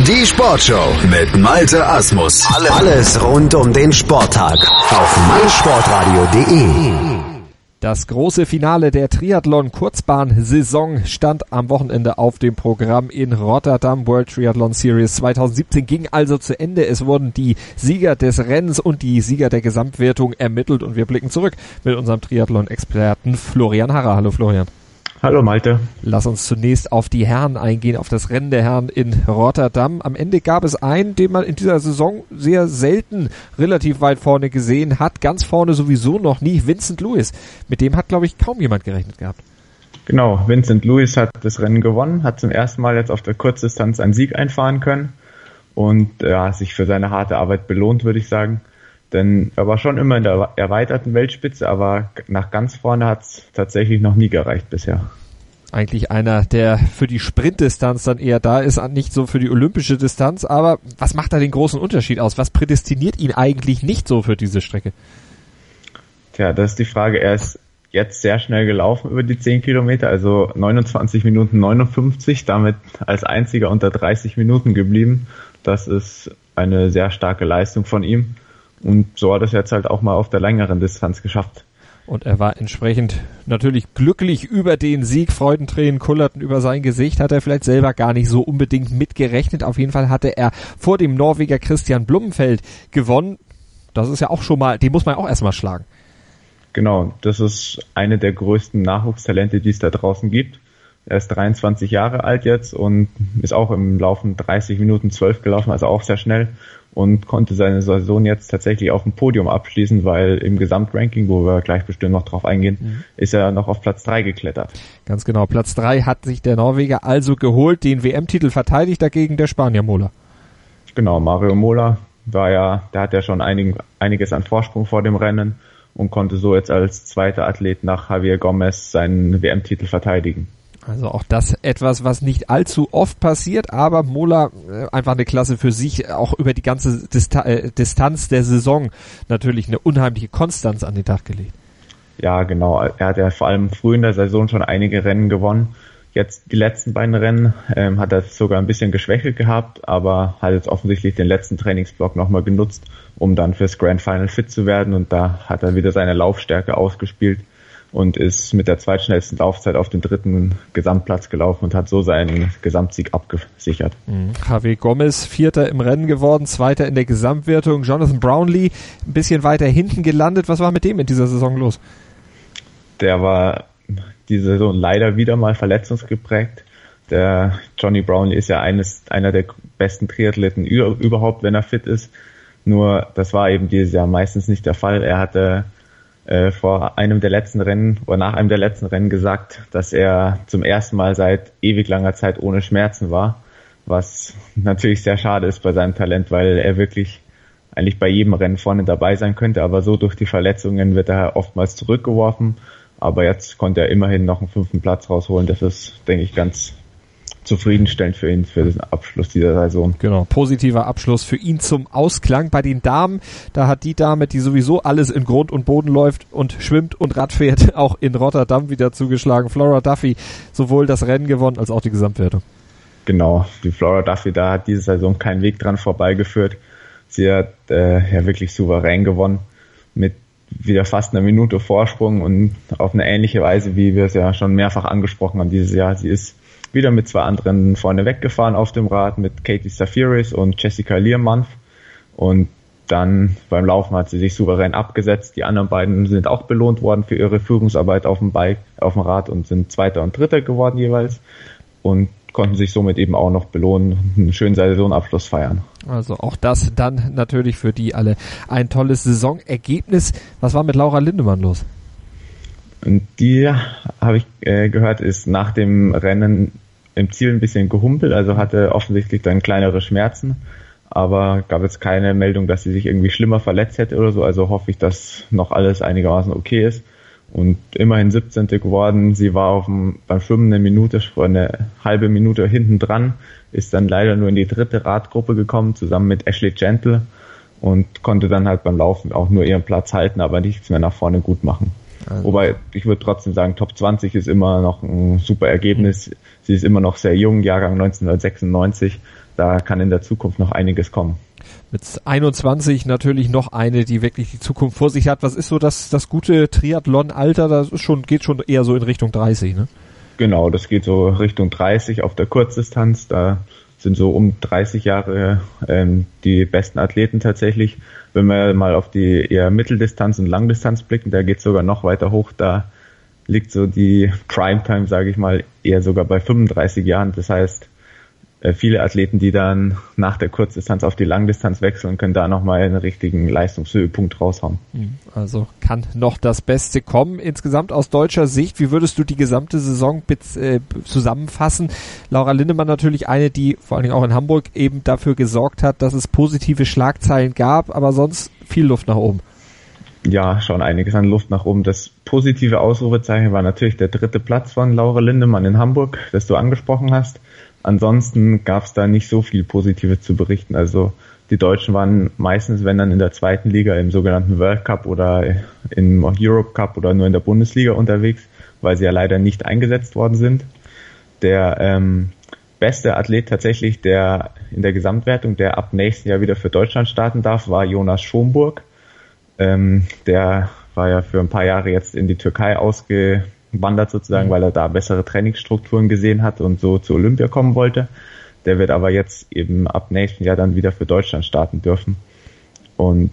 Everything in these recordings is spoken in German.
Die Sportshow mit Malte Asmus. Alles rund um den Sporttag auf meinsportradio.de. Das große Finale der Triathlon-Kurzbahn-Saison stand am Wochenende auf dem Programm in Rotterdam. World Triathlon Series 2017 ging also zu Ende. Es wurden die Sieger des Rennens und die Sieger der Gesamtwertung ermittelt und wir blicken zurück mit unserem Triathlon-Experten Florian Harrer. Hallo Florian. Hallo Malte. Lass uns zunächst auf die Herren eingehen, auf das Rennen der Herren in Rotterdam. Am Ende gab es einen, den man in dieser Saison sehr selten relativ weit vorne gesehen hat. Ganz vorne sowieso noch nie, Vincent Luis. Mit dem hat, glaube ich, kaum jemand gerechnet gehabt. Genau, Vincent Luis hat das Rennen gewonnen, hat zum ersten Mal jetzt auf der Kurzdistanz einen Sieg einfahren können und sich für seine harte Arbeit belohnt, würde ich sagen. Denn er war schon immer in der erweiterten Weltspitze, aber nach ganz vorne hat es tatsächlich noch nie gereicht bisher. Eigentlich einer, der für die Sprintdistanz dann eher da ist, nicht so für die olympische Distanz. Aber was macht da den großen Unterschied aus? Was prädestiniert ihn eigentlich nicht so für diese Strecke? Tja, das ist die Frage. Er ist jetzt sehr schnell gelaufen über die 10 Kilometer, also 29 Minuten 59, damit als einziger unter 30 Minuten geblieben. Das ist eine sehr starke Leistung von ihm. Und so hat er es jetzt halt auch mal auf der längeren Distanz geschafft. Und er war entsprechend natürlich glücklich über den Sieg. Freudentränen kullerten über sein Gesicht. Hat er vielleicht selber gar nicht so unbedingt mitgerechnet. Auf jeden Fall hatte er vor dem Norweger Christian Blumenfeld gewonnen. Das ist ja auch schon mal, den muss man auch erstmal schlagen. Genau, das ist eine der größten Nachwuchstalente, die es da draußen gibt. Er ist 23 Jahre alt jetzt und ist auch im Laufen 30 Minuten 12 gelaufen, also auch sehr schnell und konnte seine Saison jetzt tatsächlich auf dem Podium abschließen, weil im Gesamtranking, wo wir gleich bestimmt noch drauf eingehen, ist er noch auf Platz 3 geklettert. Ganz genau, Platz 3 hat sich der Norweger also geholt, den WM-Titel verteidigt dagegen der Spanier Mola. Genau, Mario Mola der hat ja schon einiges an Vorsprung vor dem Rennen und konnte so jetzt als zweiter Athlet nach Javier Gomez seinen WM-Titel verteidigen. Also auch das etwas, was nicht allzu oft passiert, aber Mola einfach eine Klasse für sich, auch über die ganze Distanz der Saison natürlich eine unheimliche Konstanz an den Tag gelegt. Ja, genau. Er hat ja vor allem früh in der Saison schon einige Rennen gewonnen. Jetzt die letzten beiden Rennen hat er sogar ein bisschen geschwächelt gehabt, aber hat jetzt offensichtlich den letzten Trainingsblock nochmal genutzt, um dann fürs Grand Final fit zu werden und da hat er wieder seine Laufstärke ausgespielt und ist mit der zweitschnellsten Laufzeit auf den 3. Gesamtplatz gelaufen und hat so seinen Gesamtsieg abgesichert. Javier Gomez 4. im Rennen geworden, 2. in der Gesamtwertung. Jonathan Brownlee ein bisschen weiter hinten gelandet. Was war mit dem in dieser Saison los? Der war diese Saison leider wieder mal verletzungsgeprägt. Der Johnny Brownlee ist ja einer der besten Triathleten überhaupt, wenn er fit ist. Nur das war eben dieses Jahr meistens nicht der Fall. Er hatte vor einem der letzten Rennen oder nach einem der letzten Rennen gesagt, dass er zum ersten Mal seit ewig langer Zeit ohne Schmerzen war, was natürlich sehr schade ist bei seinem Talent, weil er wirklich eigentlich bei jedem Rennen vorne dabei sein könnte, aber so durch die Verletzungen wird er oftmals zurückgeworfen, aber jetzt konnte er immerhin noch einen 5. Platz rausholen, das ist, denke ich, ganz zufriedenstellend für ihn, für den Abschluss dieser Saison. Genau, positiver Abschluss für ihn zum Ausklang. Bei den Damen, da hat die Dame, die sowieso alles in Grund und Boden läuft und schwimmt und Radfährt, auch in Rotterdam wieder zugeschlagen. Flora Duffy sowohl das Rennen gewonnen als auch die Gesamtwertung. Genau, die Flora Duffy, da hat diese Saison kein Weg dran vorbeigeführt. Sie hat wirklich souverän gewonnen mit wieder fast einer Minute Vorsprung und auf eine ähnliche Weise, wie wir es ja schon mehrfach angesprochen haben dieses Jahr. Sie ist wieder mit 2 anderen vorne weggefahren auf dem Rad, mit Katie Safiris und Jessica Learmonth. Und dann beim Laufen hat sie sich souverän abgesetzt. Die anderen beiden sind auch belohnt worden für ihre Führungsarbeit auf dem Rad und sind 2. und 3. geworden jeweils und konnten sich somit eben auch noch belohnen, einen schönen Saisonabschluss feiern. Also auch das dann natürlich für die alle ein tolles Saisonergebnis. Was war mit Laura Lindemann los? Und die, habe ich gehört, ist nach dem Rennen im Ziel ein bisschen gehumpelt, also hatte offensichtlich dann kleinere Schmerzen, aber gab jetzt keine Meldung, dass sie sich irgendwie schlimmer verletzt hätte oder so, also hoffe ich, dass noch alles einigermaßen okay ist. Und immerhin 17. geworden, sie war beim Schwimmen eine halbe Minute hinten dran, ist dann leider nur in die 3. Radgruppe gekommen, zusammen mit Ashley Gentle und konnte dann halt beim Laufen auch nur ihren Platz halten, aber nichts mehr nach vorne gut machen. Also. Wobei, ich würde trotzdem sagen, Top 20 ist immer noch ein super Ergebnis. Sie ist immer noch sehr jung, Jahrgang 1996. da kann in der Zukunft noch einiges kommen. Mit 21 natürlich noch eine, die wirklich die Zukunft vor sich hat. Was ist so das gute Triathlon-Alter? Das ist geht schon eher so in Richtung 30, ne? Genau, das geht so Richtung 30 auf der Kurzdistanz. Da sind so um 30 Jahre die besten Athleten tatsächlich. Wenn wir mal auf die eher Mitteldistanz und Langdistanz blicken, da geht es sogar noch weiter hoch. Da liegt so die Primetime, sage ich mal, eher sogar bei 35 Jahren. Das heißt, viele Athleten, die dann nach der Kurzdistanz auf die Langdistanz wechseln, können da nochmal einen richtigen Leistungshöhepunkt raushauen. Also kann noch das Beste kommen. Insgesamt aus deutscher Sicht, wie würdest du die gesamte Saison zusammenfassen? Laura Lindemann natürlich eine, die vor allen Dingen auch in Hamburg eben dafür gesorgt hat, dass es positive Schlagzeilen gab, aber sonst viel Luft nach oben. Ja, schon einiges an Luft nach oben. Das positive Ausrufezeichen war natürlich der 3. Platz von Laura Lindemann in Hamburg, das du angesprochen hast. Ansonsten gab es da nicht so viel Positives zu berichten. Also die Deutschen waren meistens, wenn dann in der 2. Liga im sogenannten World Cup oder im Europe Cup oder nur in der Bundesliga unterwegs, weil sie ja leider nicht eingesetzt worden sind. Der beste Athlet tatsächlich, der in der Gesamtwertung, der ab nächsten Jahr wieder für Deutschland starten darf, war Jonas Schomburg. Der war ja für ein paar Jahre jetzt in die Türkei ausgewandert sozusagen, weil er da bessere Trainingsstrukturen gesehen hat und so zu Olympia kommen wollte. Der wird aber jetzt eben ab nächsten Jahr dann wieder für Deutschland starten dürfen. Und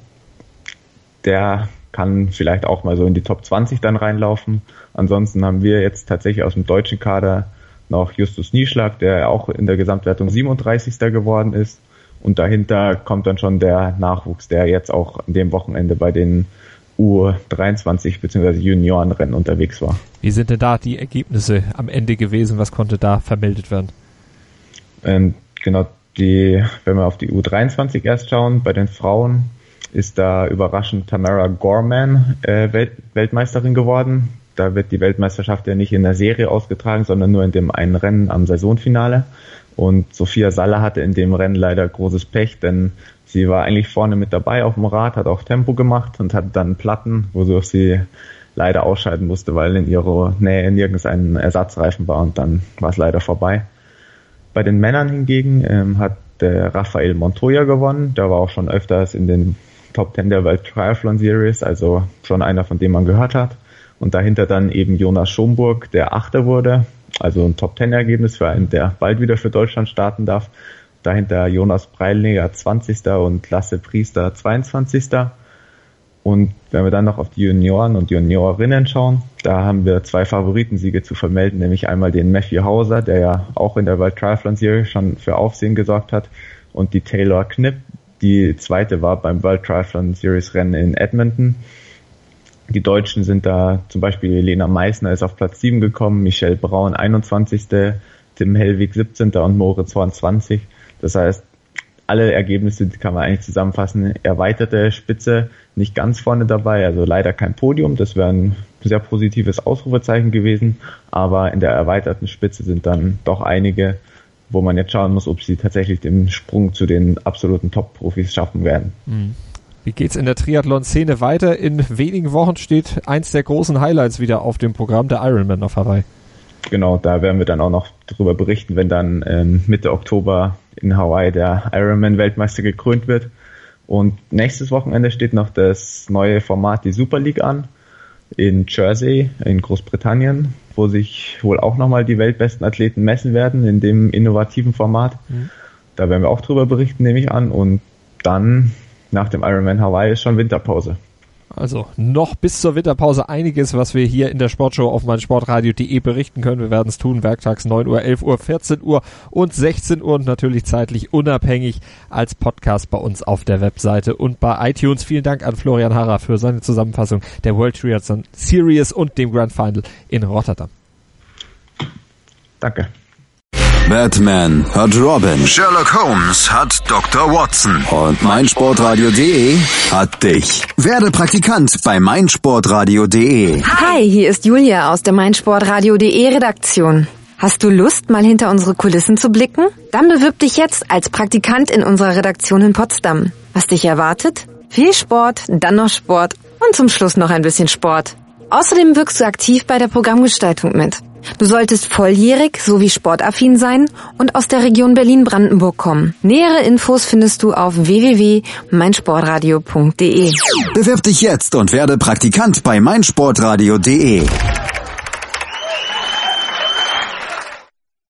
der kann vielleicht auch mal so in die Top 20 dann reinlaufen. Ansonsten haben wir jetzt tatsächlich aus dem deutschen Kader noch Justus Nieschlag, der auch in der Gesamtwertung 37. geworden ist. Und dahinter kommt dann schon der Nachwuchs, der jetzt auch an dem Wochenende bei den U23 bzw. Juniorenrennen unterwegs war. Wie sind denn da die Ergebnisse am Ende gewesen? Was konnte da vermeldet werden? Genau, wenn wir auf die U23 erst schauen, bei den Frauen ist da überraschend Tamara Gorman Weltmeisterin geworden. Da wird die Weltmeisterschaft ja nicht in der Serie ausgetragen, sondern nur in dem einen Rennen am Saisonfinale. Und Sophia Saller hatte in dem Rennen leider großes Pech, denn sie war eigentlich vorne mit dabei auf dem Rad, hat auch Tempo gemacht und hatte dann Platten, wodurch sie leider ausscheiden musste, weil in ihrer Nähe nirgends ein Ersatzreifen war und dann war es leider vorbei. Bei den Männern hingegen hat der Rafael Montoya gewonnen, der war auch schon öfters in den Top 10 der World Triathlon Series, also schon einer, von dem man gehört hat. Und dahinter dann eben Jonas Schomburg, der 8. wurde, also ein Top-10-Ergebnis für einen, der bald wieder für Deutschland starten darf. Dahinter Jonas Breilneger 20. und Lasse Priester 22. Und wenn wir dann noch auf die Junioren und Juniorinnen schauen, da haben wir 2 Favoritensiege zu vermelden, nämlich einmal den Matthew Hauser, der ja auch in der World Triathlon Series schon für Aufsehen gesorgt hat, und die Taylor Knipp, die 2. war beim World Triathlon Series Rennen in Edmonton. Die Deutschen sind da, zum Beispiel Lena Meissner ist auf Platz 7 gekommen, Michelle Braun 21., Tim Hellwig 17. und Moritz Horn 20. Das heißt, alle Ergebnisse, die kann man eigentlich zusammenfassen. Erweiterte Spitze nicht ganz vorne dabei, also leider kein Podium. Das wäre ein sehr positives Ausrufezeichen gewesen. Aber in der erweiterten Spitze sind dann doch einige, wo man jetzt schauen muss, ob sie tatsächlich den Sprung zu den absoluten Top-Profis schaffen werden. Wie geht's in der Triathlon-Szene weiter? In wenigen Wochen steht eins der großen Highlights wieder auf dem Programm, der Ironman auf Hawaii. Genau, da werden wir dann auch noch darüber berichten, wenn dann Mitte Oktober in Hawaii der Ironman-Weltmeister gekrönt wird. Und nächstes Wochenende steht noch das neue Format, die Super League, an, in Jersey, in Großbritannien, wo sich wohl auch nochmal die weltbesten Athleten messen werden, in dem innovativen Format. Da werden wir auch drüber berichten, nehme ich an. Und dann nach dem Ironman Hawaii ist schon Winterpause. Also noch bis zur Winterpause einiges, was wir hier in der Sportshow auf meinsportradio.de berichten können. Wir werden es tun, werktags 9 Uhr, 11 Uhr, 14 Uhr und 16 Uhr und natürlich zeitlich unabhängig als Podcast bei uns auf der Webseite und bei iTunes. Vielen Dank an Florian Harrer für seine Zusammenfassung der World Triathlon Series und dem Grand Final in Rotterdam. Danke. Batman hat Robin, Sherlock Holmes hat Dr. Watson und meinsportradio.de hat dich. Werde Praktikant bei meinsportradio.de. Hi, hier ist Julia aus der meinsportradio.de Redaktion. Hast du Lust, mal hinter unsere Kulissen zu blicken? Dann bewirb dich jetzt als Praktikant in unserer Redaktion in Potsdam. Was dich erwartet? Viel Sport, dann noch Sport und zum Schluss noch ein bisschen Sport. Außerdem wirkst du aktiv bei der Programmgestaltung mit. Du solltest volljährig sowie sportaffin sein und aus der Region Berlin-Brandenburg kommen. Nähere Infos findest du auf www.meinsportradio.de. Bewirb dich jetzt und werde Praktikant bei meinsportradio.de.